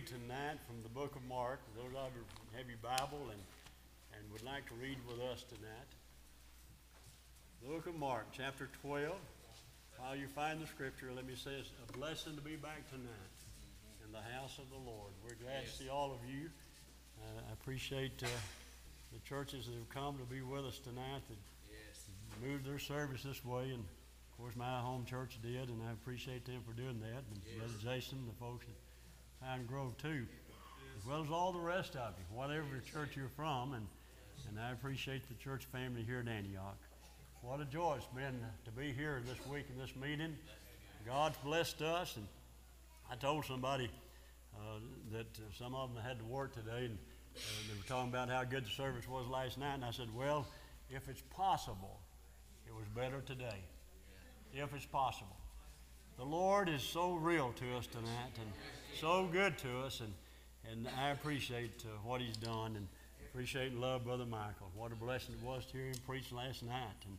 read tonight from the book of Mark. Those of you who have your Bible and would like to read with us tonight. The book of Mark, chapter 12. While you find the scripture, let me say it's a blessing to be back tonight in the house of the Lord. We're glad to see all of you. I appreciate the churches that have come to be with us tonight that moved their service this way, and of course my home church did, and I appreciate them for doing that. And Brother Jason, the folks at Pine Grove too, as well as all the rest of you, whatever church you're from, and I appreciate the church family here at Antioch. What a joy it's been to be here this week in this meeting. God's blessed us, and I told somebody that some of them had to work today, and they were talking about how good the service was last night, and I said, well, if it's possible, it was better today. If it's possible. The Lord is so real to us tonight and so good to us, and I appreciate what He's done, and appreciate and love Brother Michael. What a blessing it was to hear him preach last night, and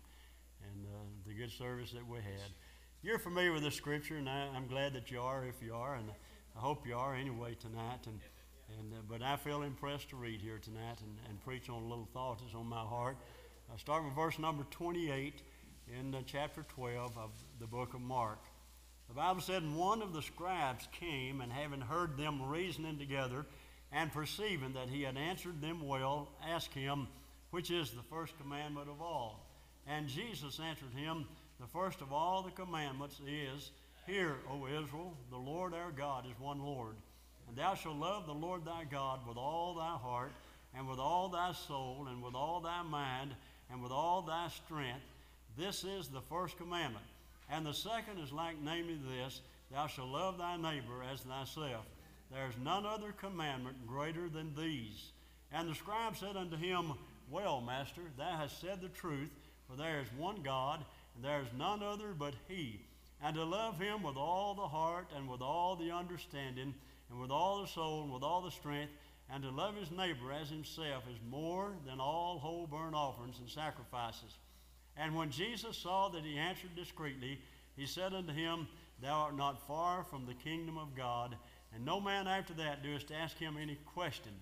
the good service that we had. You're familiar with this scripture, and I'm glad that you are, if you are, and I hope you are anyway tonight. But I feel impressed to read here tonight and preach on a little thought that's on my heart. Starting with verse number 28 in chapter 12 of the book of Mark. The Bible said, and one of the scribes came, and having heard them reasoning together, and perceiving that he had answered them well, asked him, which is the first commandment of all? And Jesus answered him, the first of all the commandments is, Hear, O Israel, the Lord our God is one Lord. And thou shalt love the Lord thy God with all thy heart, and with all thy soul, and with all thy mind, and with all thy strength. This is the first commandment. And the second is like, namely this, Thou shalt love thy neighbor as thyself. There is none other commandment greater than these. And the scribe said unto him, Well, Master, thou hast said the truth, for there is one God, and there is none other but He. And to love Him with all the heart, and with all the understanding, and with all the soul, and with all the strength, and to love his neighbor as himself is more than all whole burnt offerings and sacrifices. And when Jesus saw that he answered discreetly, he said unto him, Thou art not far from the kingdom of God. And no man after that doest ask him any question.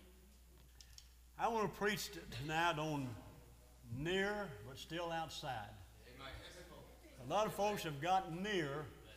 I want to preach tonight on near but still outside. A lot of folks have gotten near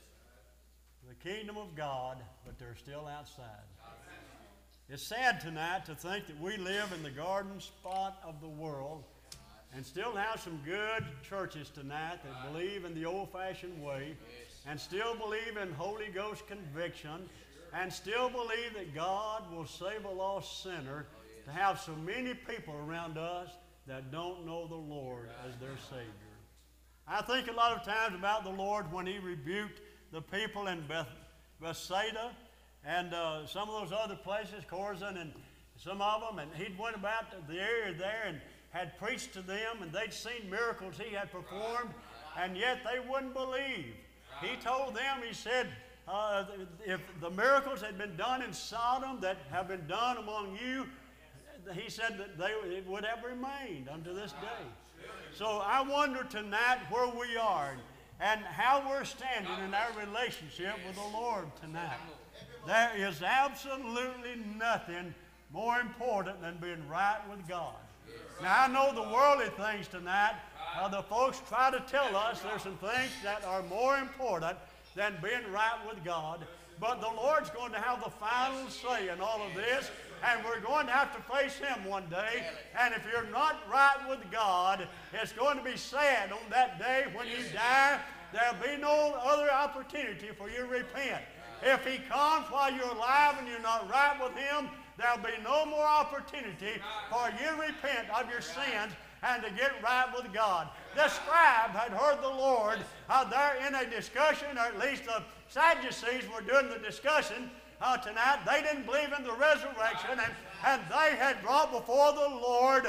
the kingdom of God, but they're still outside. It's sad tonight to think that we live in the garden spot of the world and still have some good churches tonight that believe in the old-fashioned way and still believe in Holy Ghost conviction and still believe that God will save a lost sinner, to have so many people around us that don't know the Lord as their Savior. I think a lot of times about the Lord when He rebuked the people in Bethsaida and some of those other places, Chorazin and some of them, and He went about the area there and had preached to them, and they'd seen miracles He had performed, and yet they wouldn't believe. He told them, He said, if the miracles had been done in Sodom that have been done among you, He said that it would have remained unto this day. So I wonder tonight where we are and how we're standing in our relationship with the Lord tonight. There is absolutely nothing more important than being right with God. Now I know the worldly things tonight, the folks try to tell us there's some things that are more important than being right with God, but the Lord's going to have the final say in all of this, and we're going to have to face Him one day, and if you're not right with God, it's going to be sad on that day when you die. There'll be no other opportunity for you to repent. If He comes while you're alive and you're not right with Him, there'll be no more opportunity for you to repent of your sins and to get right with God. The scribe had heard the Lord there in a discussion, or at least the Sadducees were doing the discussion tonight. They didn't believe in the resurrection, and they had brought before the Lord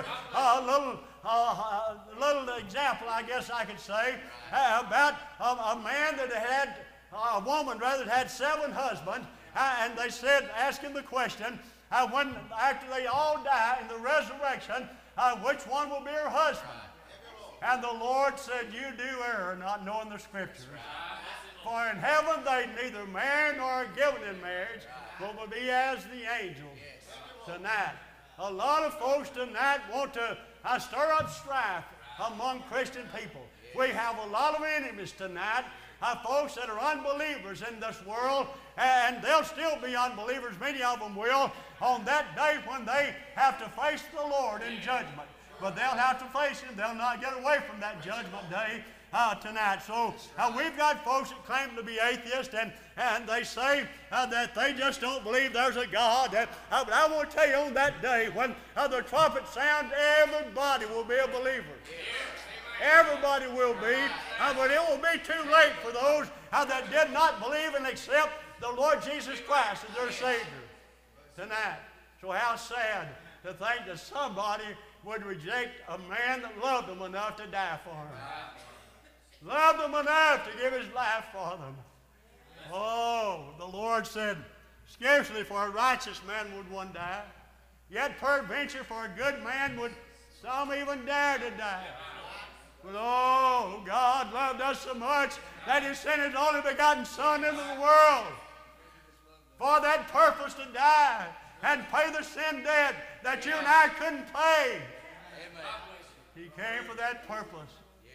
a little example, I guess I could say, about a man that had, a woman rather, that had 7 husbands, and they said, asking the question, when after they all die in the resurrection, which one will be her husband? And the Lord said, You do err, not knowing the Scriptures. For in heaven they neither marry nor are given in marriage, but will be as the angels tonight. A lot of folks tonight want to stir up strife among Christian people. We have a lot of enemies tonight, folks that are unbelievers in this world, and they'll still be unbelievers, many of them will, on that day when they have to face the Lord in judgment. But they'll have to face Him. They'll not get away from that judgment day tonight. So we've got folks that claim to be atheists, and they say that they just don't believe there's a God. But I want to tell you, on that day when the trumpet sounds, everybody will be a believer. Everybody will be, but it will be too late for those that did not believe and accept the Lord Jesus Christ as their Savior tonight. So how sad to think that somebody would reject a man that loved them enough to die for them. Loved them enough to give his life for them. Oh, the Lord said, scarcely for a righteous man would one die, yet peradventure for a good man would some even dare to die. But oh, God loved us so much that He sent His only begotten Son into the world for that purpose, to die and pay the sin debt that you and I couldn't pay. He came for that purpose.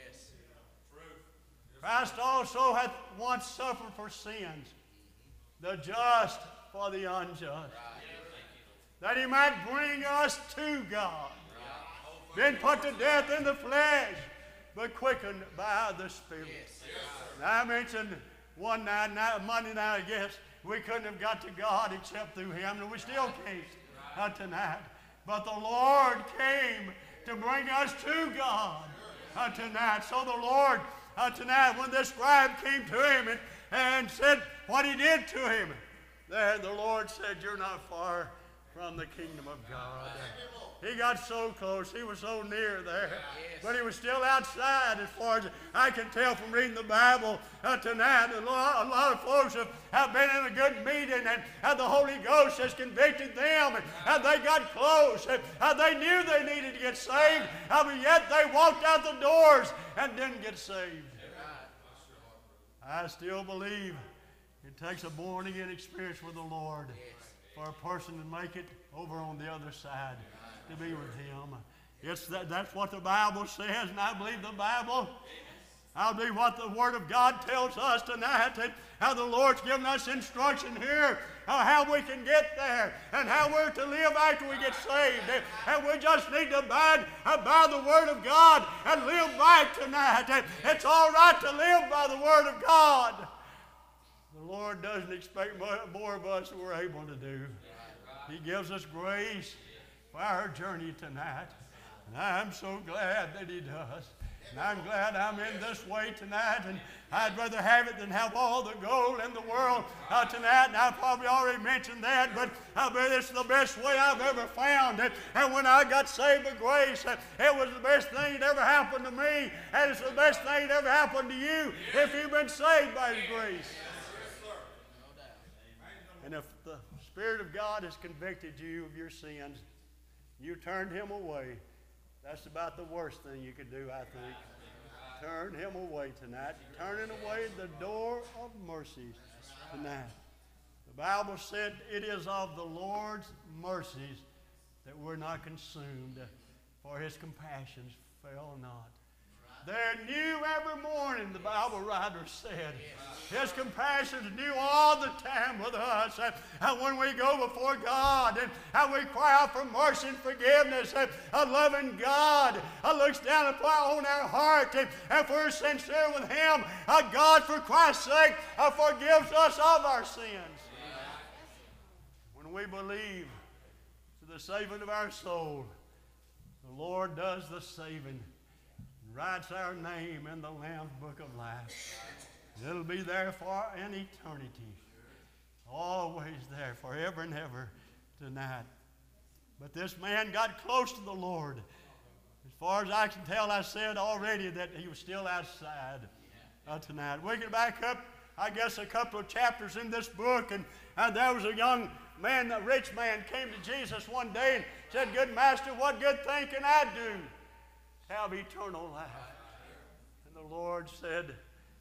Christ also hath once suffered for sins, the just for the unjust, that He might bring us to God, been put to death in the flesh, but quickened by the Spirit. Now, I mentioned one night, Monday night, I guess, we couldn't have got to God except through Him, and we still can't tonight. But the Lord came to bring us to God tonight. So the Lord tonight, when this scribe came to him and said what he did to him, there the Lord said, you're not far from the kingdom of God. He got so close. He was so near there. But he was still outside, as far as I can tell from reading the Bible tonight. A lot of folks have been in a good meeting, and the Holy Ghost has convicted them, and they got close. They knew they needed to get saved, but yet they walked out the doors and didn't get saved. I still believe it takes a born-again experience with the Lord for a person to make it over on the other side, to be with Him. That's what the Bible says, and I believe the Bible. I believe what the Word of God tells us tonight, and how the Lord's given us instruction here, how we can get there, and how we're to live after we get saved. And we just need to abide by the Word of God and live by it tonight. It's all right to live by the Word of God. The Lord doesn't expect more of us than we're able to do. He gives us grace for our journey tonight. And I'm so glad that He does. And I'm glad I'm in this way tonight, and I'd rather have it than have all the gold in the world tonight. And I probably already mentioned that, but I bet it's the best way I've ever found. And when I got saved by grace, it was the best thing that ever happened to me, and it's the best thing that ever happened to you if you've been saved by His grace. And if the Spirit of God has convicted you of your sins, you turned Him away, that's about the worst thing you could do, I think. Turn Him away tonight. Turning away the door of mercies tonight. The Bible said it is of the Lord's mercies that we're not consumed, for His compassions fail not. They're new every morning, the Bible writer said. His compassions are new all the time with us. And when we go before God and we cry out for mercy and forgiveness, a loving God looks down upon our heart. And if we're sincere with Him, God, for Christ's sake, forgives us of our sins. When we believe to the saving of our soul, the Lord does the saving. Writes our name in the Lamb's Book of Life. It'll be there for an eternity. Always there, forever and ever tonight. But this man got close to the Lord. As far as I can tell, I said already that he was still outside tonight. We can back up, I guess, a couple of chapters in this book, and there was a young man, a rich man, came to Jesus one day and said, "Good master, what good thing can I do? Have eternal life." And the Lord said,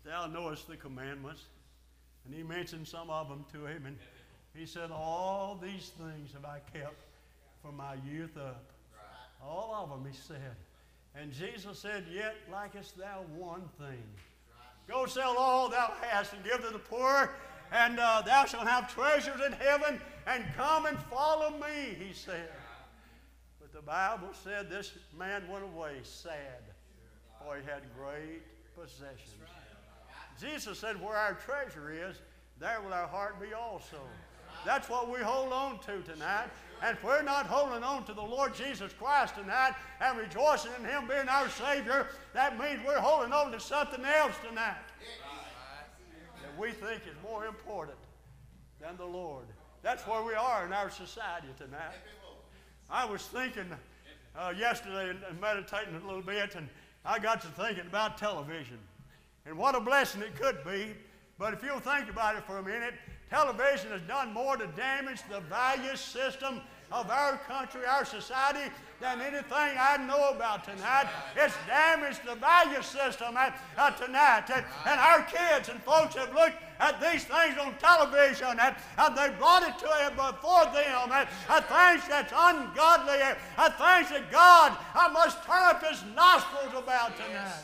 thou knowest the commandments. And he mentioned some of them to him, and he said, all these things have I kept from my youth up. All of them, he said. And Jesus said, yet lackest thou one thing. Go sell all thou hast and give to the poor, and thou shalt have treasures in heaven, and come and follow me, he said. But the Bible said this man went away sad, for he had great possessions. Jesus said, where our treasure is, there will our heart be also. That's what we hold on to tonight. And if we're not holding on to the Lord Jesus Christ tonight and rejoicing in Him being our Savior, that means we're holding on to something else tonight that we think is more important than the Lord. That's where we are in our society tonight. I was thinking yesterday and meditating a little bit, and I got to thinking about television and what a blessing it could be. But if you'll think about it for a minute, television has done more to damage the value system of our country, our society, than anything I know about tonight. It's damaged the value system tonight. And our kids and folks have looked at these things on television, and they brought it to before them, things that's ungodly, things that God must turn up His nostrils about tonight.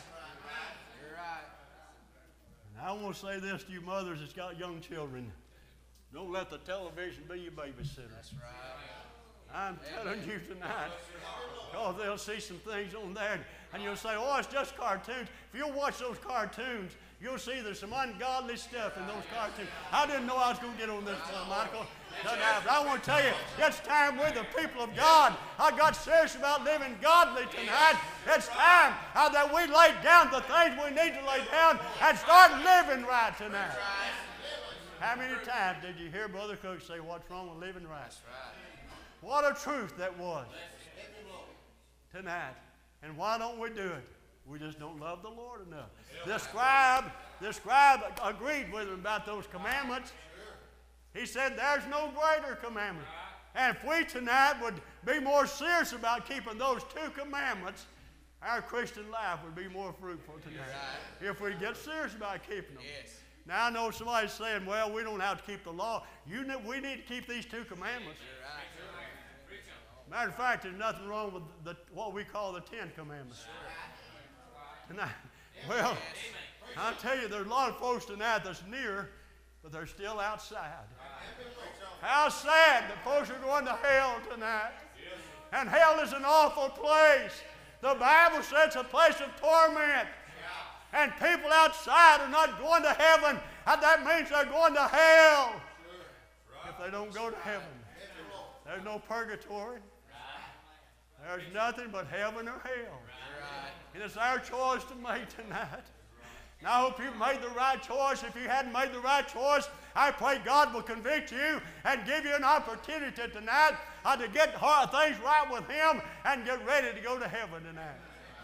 I want to say this to you mothers that's got young children. Don't let the television be your babysitter. That's right. I'm telling you tonight, because they'll see some things on there, and you'll say, oh, it's just cartoons. If you'll watch those cartoons, you'll see there's some ungodly stuff in those cartoons. I didn't know I was going to get on this, Michael. But I want to tell you, it's time we're the people of God. I got serious about living godly tonight. It's time that we lay down the things we need to lay down and start living right tonight. How many times did you hear Brother Cook say, what's wrong with living right? What a truth that was tonight. And why don't we do it? We just don't love the Lord enough. The scribe agreed with him about those commandments. He said there's no greater commandment. And if we tonight would be more serious about keeping those two commandments, our Christian life would be more fruitful tonight. If we get serious about keeping them. Yes. Now I know somebody's saying, well, we don't have to keep the law. We need to keep these two commandments. Matter of fact, there's nothing wrong with what we call the 10 Commandments. Tonight, well, I tell you, there's a lot of folks tonight that's near, but they're still outside. How sad that folks are going to hell tonight. And hell is an awful place. The Bible says it's a place of torment. And people outside are not going to heaven, and that means they're going to hell. If they don't go to heaven, there's no purgatory. There's nothing but heaven or hell. And it's our choice to make tonight. And I hope you've made the right choice. If you hadn't made the right choice, I pray God will convict you and give you an opportunity tonight to get things right with Him and get ready to go to heaven tonight.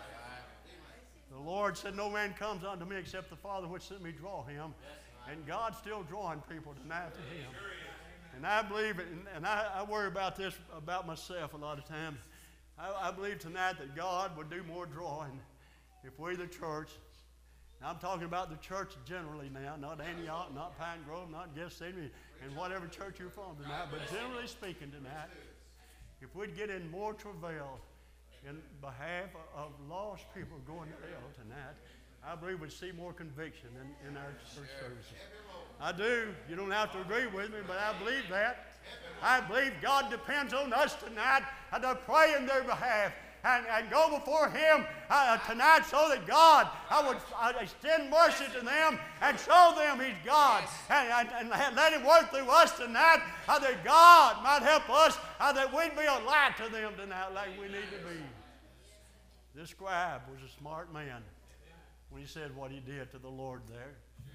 The Lord said, no man comes unto me except the Father which sent me draw him. And God's still drawing people tonight to Him. And I believe, and I worry about this about myself a lot of times. I believe tonight that God would do more drawing if we, the church, now I'm talking about the church generally now, not Antioch, not Pine Grove, not Gethsemane, and whatever church you're from tonight, but generally speaking tonight, if we'd get in more travail in behalf of lost people going to hell tonight, I believe we'd see more conviction in our church services. I do. You don't have to agree with me, but I believe that. I believe God depends on us tonight to pray in their behalf and go before Him tonight so that God would extend mercy to them and show them He's God. And let Him work through us tonight that God might help us, that we'd be a light to them tonight like we need to be. This scribe was a smart man when he said what he did to the Lord there.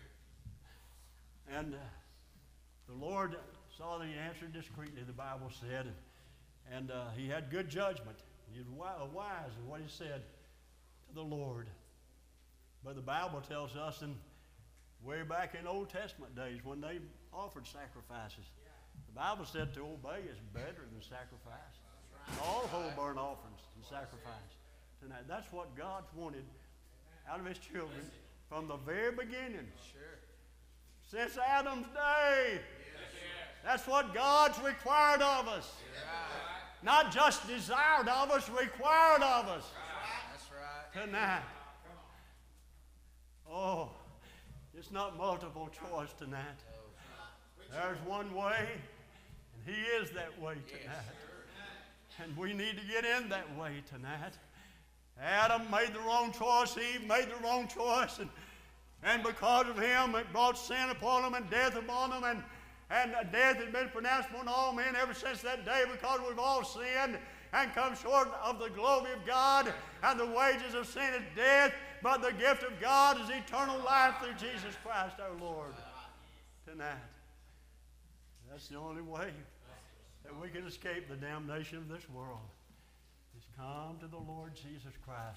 And the Lord saw that he answered discreetly, the Bible said, and he had good judgment. He was wise in what he said to the Lord. But the Bible tells us in way back in Old Testament days when they offered sacrifices, the Bible said to obey is better than sacrifice. All whole burnt offerings and sacrifice tonight. That's what God wanted out of His children, from the very beginning. Sure. Since Adam's day. That's what God's required of us. Not just desired of us, required of us. That's right. Tonight. Oh, it's not multiple choice tonight. There's one way, and He is that way tonight. And we need to get in that way tonight. Adam made the wrong choice. Eve made the wrong choice. And because of him, it brought sin upon them and death upon them. And death has been pronounced upon all men ever since that day, because we've all sinned and come short of the glory of God. And the wages of sin is death, but the gift of God is eternal life through Jesus Christ our Lord. Tonight. That's the only way that we can escape the damnation of this world, is come to the Lord Jesus Christ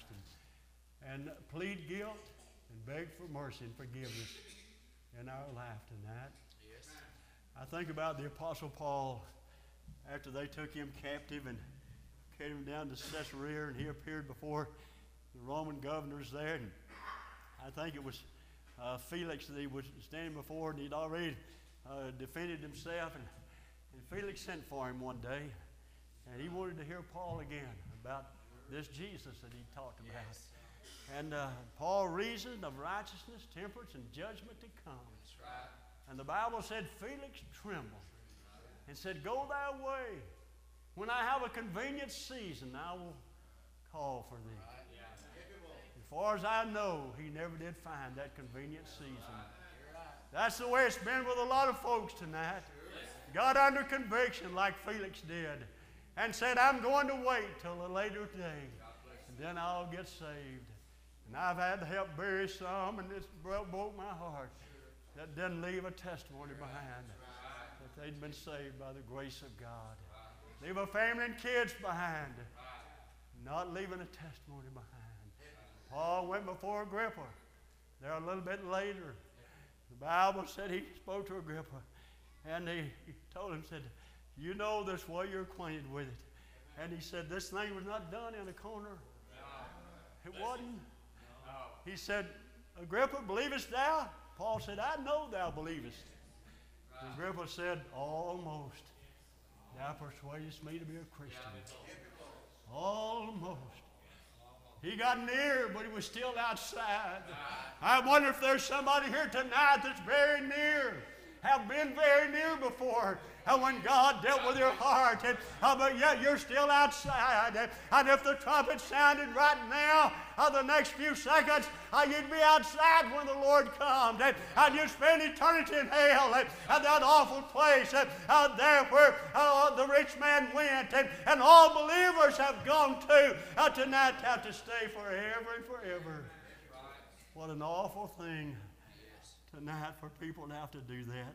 and plead guilt and beg for mercy and forgiveness in our life tonight. Yes. I think about the Apostle Paul after they took him captive and carried him down to Caesarea, and he appeared before the Roman governors there. And I think it was Felix that he was standing before, and he'd already defended himself. And Felix sent for him one day, and he wanted to hear Paul again about this Jesus that he talked about. Yes. And Paul reasoned of righteousness, temperance, and judgment to come. That's right. And the Bible said Felix trembled and said, "Go thy way. When I have a convenient season, I will call for thee." Right. Yeah. As far as I know, he never did find that convenient season. You're right. That's the way it's been with a lot of folks tonight. Got under conviction like Felix did and said, "I'm going to wait till a later day, and then I'll get saved." And I've had to help bury some, and it's broke my heart that didn't leave a testimony behind that they'd been saved by the grace of God. Leave a family and kids behind, not leaving a testimony behind. Paul went before Agrippa. There a little bit later, the Bible said he spoke to Agrippa, and he told him, said, "You know this way, you're acquainted with it." And he said, "This thing was not done in a corner." It wasn't. He said, "Agrippa, believest thou?" Paul said, "I know thou believest." Agrippa said, "Almost. Thou persuadest me to be a Christian." Almost. He got near, but he was still outside. I wonder if there's somebody here tonight that's very near, have been very near before, and when God dealt with your heart, but yet you're still outside. And if the trumpet sounded right now, the next few seconds, you'd be outside when the Lord comes, and you'd spend eternity in hell, and that awful place there where the rich man went, and all believers have gone to tonight, have to stay forever and forever. What an awful thing tonight for people to have to do that.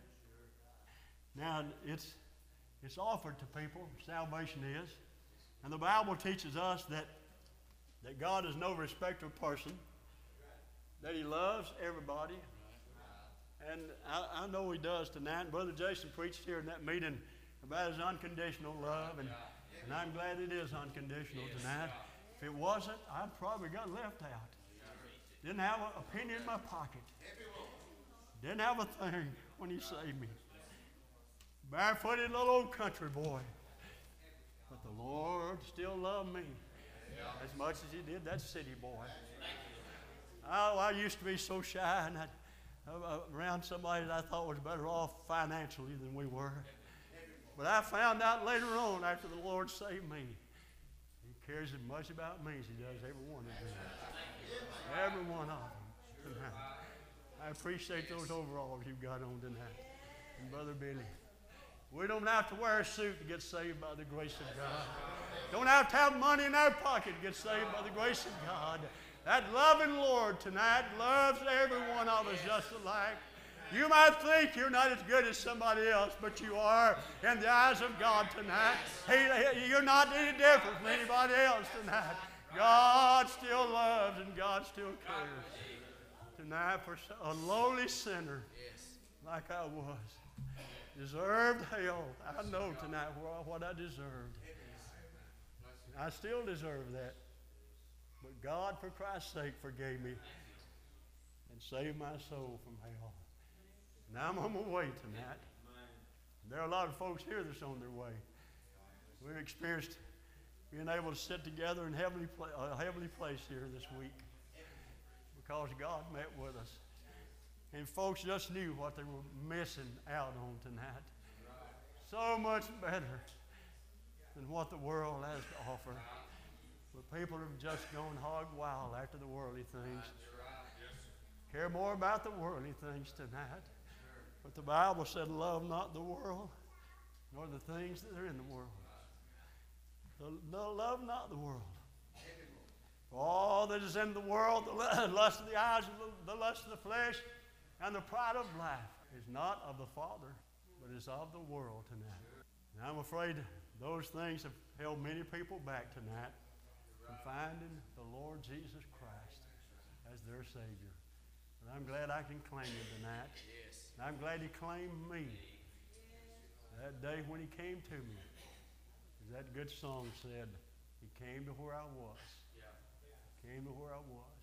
Now, it's offered to people, salvation is. And the Bible teaches us that God is no respecter of person, that He loves everybody. And I know He does tonight. And Brother Jason preached here in that meeting about His unconditional love, and I'm glad it is unconditional tonight. If it wasn't, I probably got left out. Didn't have a penny in my pocket. Didn't have a thing when He saved me. Barefooted little old country boy. But the Lord still loved me as much as He did that city boy. Oh, I used to be so shy and around somebody that I thought was better off financially than we were. But I found out later on, after the Lord saved me, He cares as much about me as He does every one of them. Every one of them tonight. I appreciate those overalls you've got on tonight. And Brother Billy, we don't have to wear a suit to get saved by the grace of God. Don't have to have money in our pocket to get saved by the grace of God. That loving Lord tonight loves every one of us just alike. You might think you're not as good as somebody else, but you are in the eyes of God tonight. You're not any different from anybody else tonight. God still loves and God still cares. Tonight, for a lowly sinner like I was, deserved hell. I know tonight what I deserved. I still deserve that. But God, for Christ's sake, forgave me. and save my soul from hell. Now I'm on my way tonight. There are a lot of folks here that's on their way. We've experienced being able to sit together in a heavenly place here this week because God met with us. And folks just knew what they were missing out on tonight. So much better than what the world has to offer. But people have just gone hog wild after the worldly things. Care more about the worldly things tonight. But the Bible said, love not the world, nor the things that are in the world. Love not the world. For all that is in the world, the lust of the eyes, the lust of the flesh, and the pride of life is not of the Father, but is of the world tonight. And I'm afraid those things have held many people back tonight from finding the Lord Jesus Christ as their Savior. And I'm glad I can claim Him tonight. And I'm glad He claimed me that day when He came to me. As that good song said, He came to where I was. Came to where I was.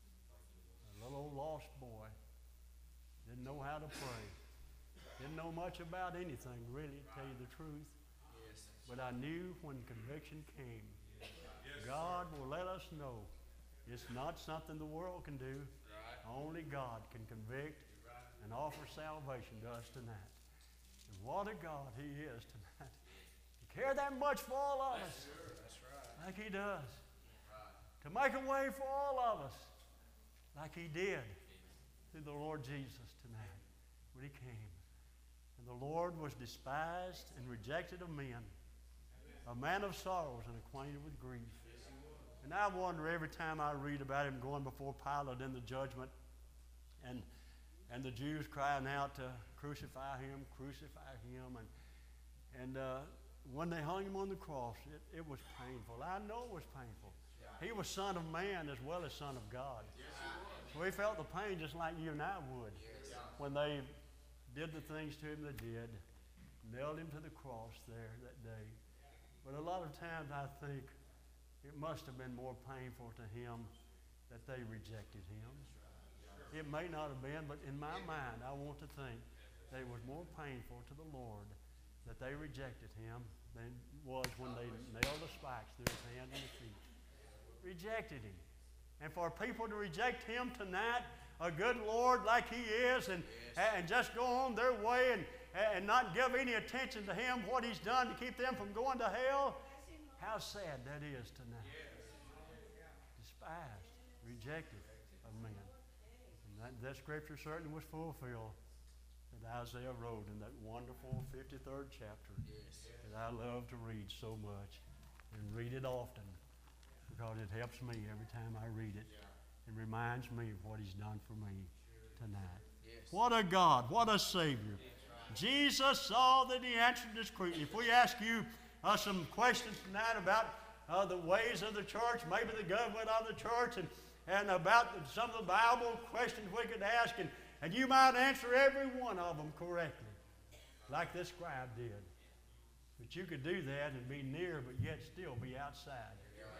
A little old lost boy. Didn't know how to pray. Didn't know much about anything, really, to tell you the truth. But I knew when conviction came, God will let us know it's not something the world can do. Only God can convict and offer salvation to us tonight. And what a God He is tonight. To care that much for all of us. Like He does. To make a way for all of us. Like He did through the Lord Jesus tonight when He came. And the Lord was despised and rejected of men. A man of sorrows and acquainted with grief. And I wonder every time I read about Him going before Pilate in the judgment and the Jews crying out to crucify Him, crucify Him. And when they hung Him on the cross, it was painful. I know it was painful. He was Son of Man as well as Son of God. So He felt the pain just like you and I would when they did the things to Him they did, nailed Him to the cross there that day. But a lot of times I think it must have been more painful to Him that they rejected Him. It may not have been, but in my mind, I want to think that it was more painful to the Lord that they rejected Him than it was when they nailed the spikes through His hands and His feet. Rejected Him. And for people to reject Him tonight, a good Lord like He is, and just go on their way and not give any attention to Him, what He's done to keep them from going to hell, how sad that is tonight. Despised, rejected of men. And that scripture certainly was fulfilled that Isaiah wrote in that wonderful 53rd chapter that I love to read so much and read it often because it helps me every time I read it and reminds me of what He's done for me tonight. What a God, what a Savior. Jesus saw that He answered discreetly. If we ask you some questions tonight about the ways of the church, maybe the government of the church, and about some of the Bible questions we could ask, and you might answer every one of them correctly, like this scribe did. But you could do that and be near, but yet still be outside.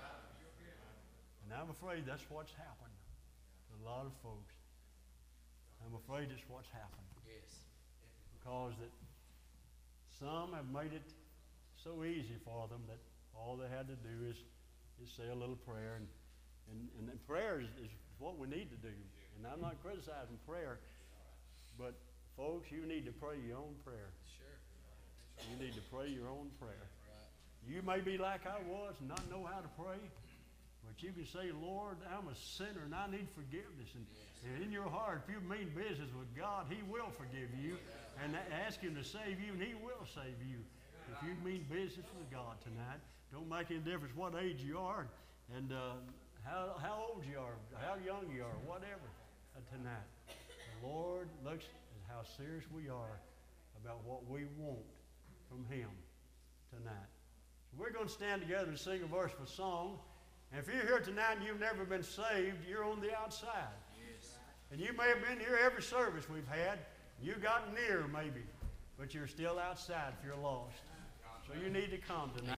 And I'm afraid that's what's happened to a lot of folks. I'm afraid it's what's happened. Because that some have made it so easy for them that all they had to do is say a little prayer. And prayer is what we need to do. And I'm not criticizing prayer, but folks, you need to pray your own prayer. You need to pray your own prayer. You may be like I was and not know how to pray, but you can say, Lord, I'm a sinner and I need forgiveness. And in your heart, if you mean business with God, He will forgive you. And ask Him to save you, and He will save you. If you mean business with God tonight, don't make any difference what age you are and how old you are, how young you are, whatever tonight. The Lord looks at how serious we are about what we want from Him tonight. So we're going to stand together and sing a verse of a song. And if you're here tonight and you've never been saved, you're on the outside. And you may have been here every service we've had. You got near maybe, but you're still outside if you're lost. So you need to come tonight.